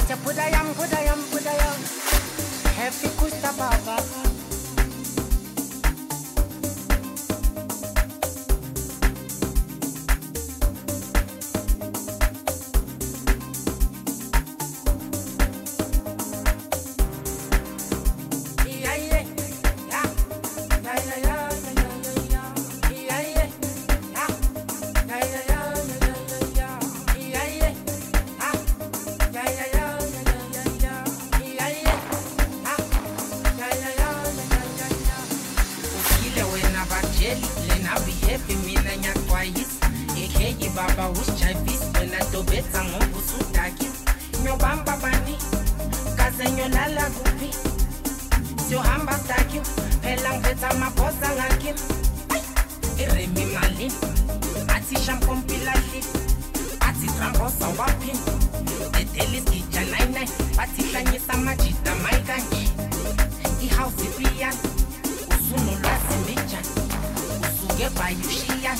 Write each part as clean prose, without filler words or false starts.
Pudayam. Happy Kusta Baba. Baba was chavis when I do bet I'm on Busutaki. No bamba bani, Casenyo Lala Gupi. So hamba taki, Pelang Veta Maposa Lakim. Eremi Malin, Ati Shampon Pilali, Ati Tramposa Wapin. The Delis Kijanaina, Ati Kanyesa Majita Maikanji. The house is Pian, Usuno Lasimichan, Usuge Bayushian.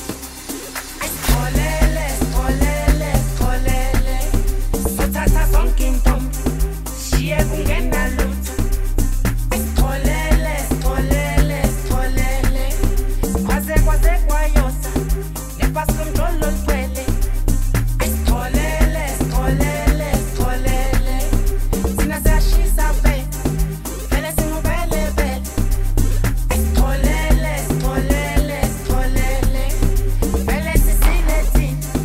Kolele, sotata son kingdom, shie kungena lutu. Kolele, kwaze kwayosa, ne pas control ol kwele. Kolele, sina se ashisa be, fele simu bele. Kolele, fele sisileti.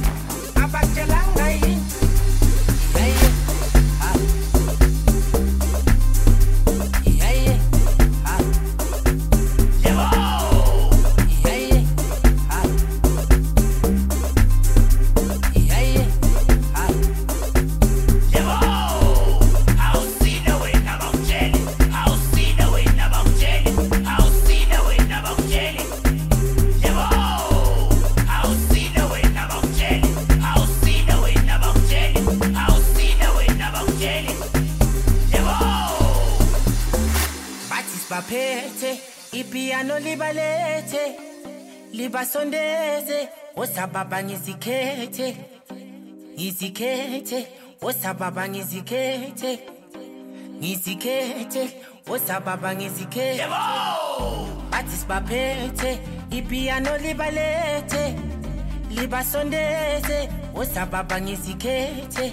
Bapete, ipiano libalete, libasondeze, osababa ngizikhethe, osababa ngizikhethe, osababa ngizikhethe. Batis bapete, ipiano libalete, libasondeze, osababa ngizikhethe,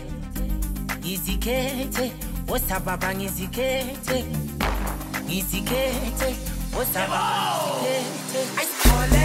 osababa ngizikhethe. Easy Kate, what's up? I call it.